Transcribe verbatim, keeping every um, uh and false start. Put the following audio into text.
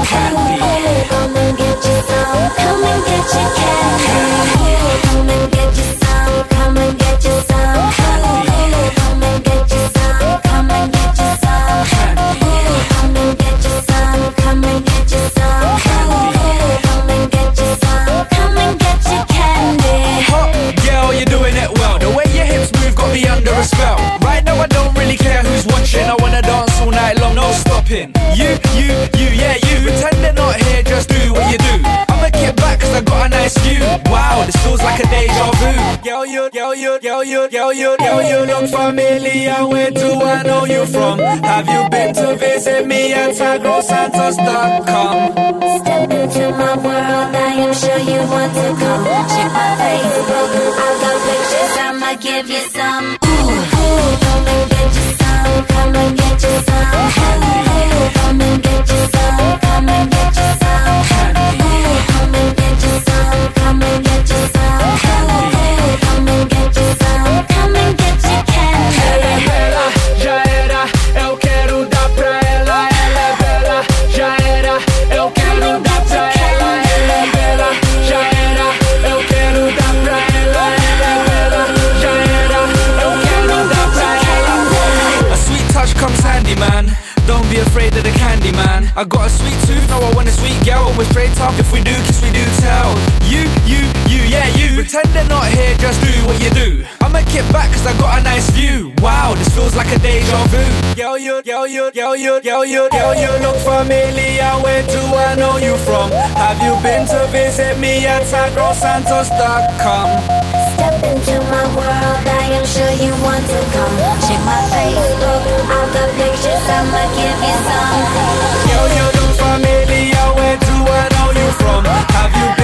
candy. Come and get you some, come and get your candy. Come and get you some, come and get you some. Come and get you some, come and get you some. Come and get you some, come and get you some. Come and get you some, come and get your candy. Hot girl, you're doing it well. The way your hips move got me under a spell. Right now I don't really care who's watching. I wanna dance all night long, no stopping. You, you, you, yeah you. Pretend they're not here, just do what you do. I'ma kick back cause I got a nice view. Wow, this feels like a deja vu. Girl, you, girl, you, girl, you, girl, you, girl, you look familiar. Where do I know you from? Have you been to visit me at Tagro Santos dot com? Step into my world, I am sure you want to come. Check my Facebook, I've got pictures, I'ma give you some. Ooh, ooh, come and get you some, come and get you some. Ooh, come and get you some, come and get you some. Ooh, come and get you some, come and get you some. Ooh, come and get you some, come and get your candy. Ela é bela, já era, eu quero dar pra ela. Ela é bela, já era, eu quero dar pra ela. Ela é bela, já era, eu quero dar pra ela. Ela é bela, já era, eu quero dar pra ela. A sweet touch comes handy, man. Don't be afraid of the candy, man. I got a sweet tooth, now I want a sweet girl. We're straight up, if we do kiss, we do tell. You, you, you, yeah you. Pretend they're not here, just do what you do. I'ma kick back cause I got a nice view. Wow, this feels like a deja vu. Girl, you, girl, you, girl, you, girl, you, girl, you look familiar. Where do I know you from? Have you been to visit me at Tagro Santos dot com? Step into my world, I am sure you want to come. Check my Facebook, I've got pictures, I'ma give you some. Girl, you look familiar. Where do I know you from? Have you